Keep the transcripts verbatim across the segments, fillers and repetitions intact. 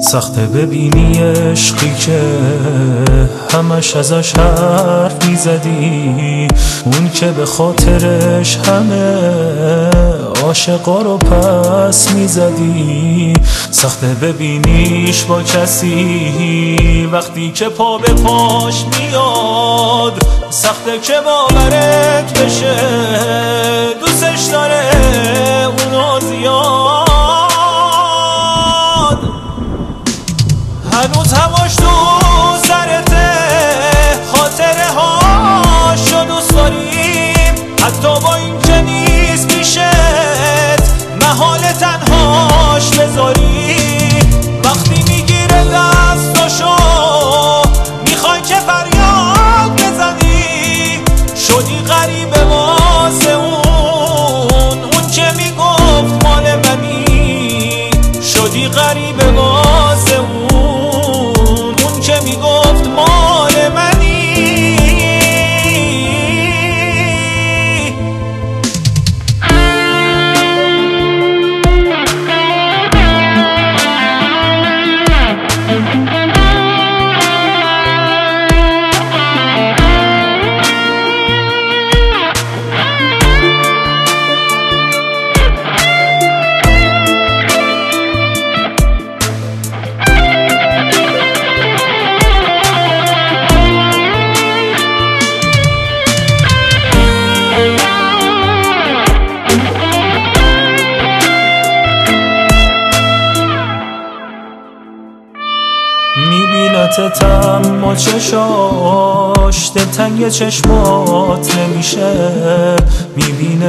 سخته ببینی عشقی که همش ازش حرف میزدی، اون که به خاطرش همه عاشقا رو پس میزدی. سخته ببینیش با کسی وقتی که پا به پاش میاد، سخته که باورت بشه دوستش داره اونو زیاد. هنوز هواش تو سرته، خاطره هاشو دوست داریم، حتی با این که نیست پیشت محال تنهاش بذاری. وقتی میگیره دستاشو میخوای که فریاد بزنی، شدی غریبه واسه اون اون که میگفت مال منی، شدی غریبه واسه اون اون که میگفت مال منی. میبینت اما چشاش دلتنگ چشمات نمیشه، میبینه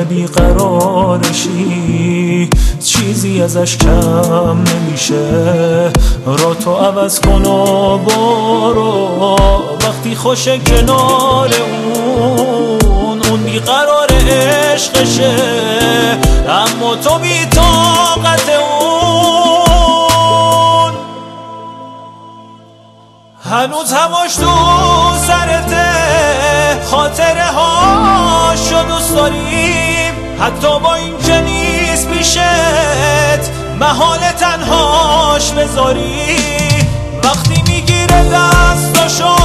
بیقرارشی چیزی ازش کم نمیشه. را تو عوض کن و برو وقتی خوشه کنار اون اون بیقرار عشقشه، اما تو بی طاقت اون. هنوز هواش تو سرته، خاطره هاشو دوست داریم، حتی با این که نیست پیشت محال تنهاش بذاری. وقتی میگیره دستاشو